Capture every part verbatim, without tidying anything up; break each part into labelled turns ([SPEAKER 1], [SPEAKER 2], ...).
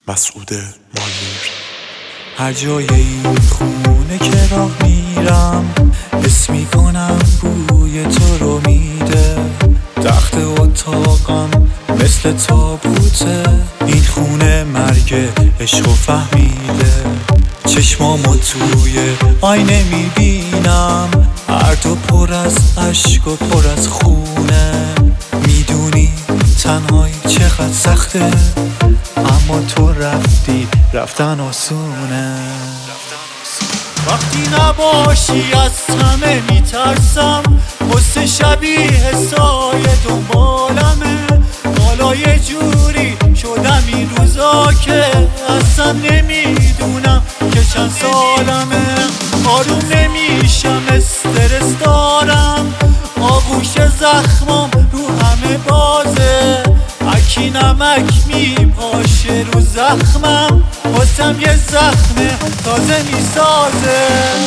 [SPEAKER 1] مسعود مالیر.
[SPEAKER 2] هر جای این خونه که راه میرم حس میکنم بوی تو رو میده. تخت اتاقم مثل تابوته، این خونه مرگ عشق و فهمیده. چشمامو توی آینه میبینم، هر دو پر از عشق و پر از خونه. میدونی تنهایی چقدر سخته، اما تو رفتی، رفتن آسونه. وقتی نباشی از همه میترسم، حس شبیه سایه دنبالمه. حالا یه جوری شدم این روزا که اصلا نمیدونم که چند سالمه. آروم نمیشم، استرس دارم، آغوش زخمم رو همه بازه. اکی نمک میپاشه رو زخمم، واسم یه زخم تازه میسازه.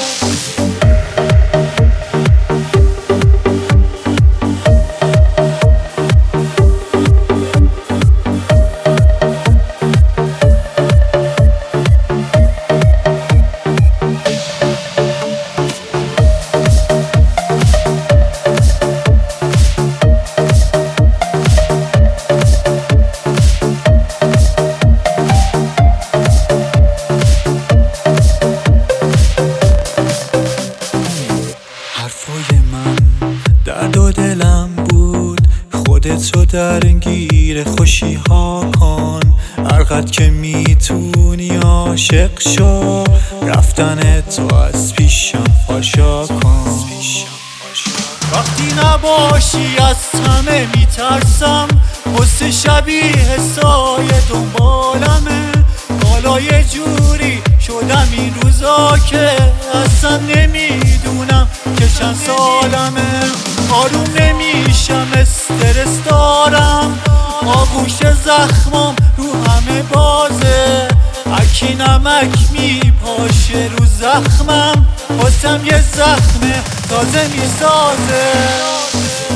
[SPEAKER 2] حرفای من درد و دلم بود، خودتو درگیر خوشی ها کن. هرقدر که میتونی عاشق شو، رفتن تو از پیشم فاشا کن. وقتی نباشی از همه میترسم، حس شبیه سایه دنبالمه. حالا یه جوری شدم این روزا که اصلا نمیدونم که چند سالمه. آروم نمیشم، استرس دارم، آغوش زخمم رو همه بازه. اکی نمک میپاشه رو زخمم، واسم یه زخم تازه میسازه.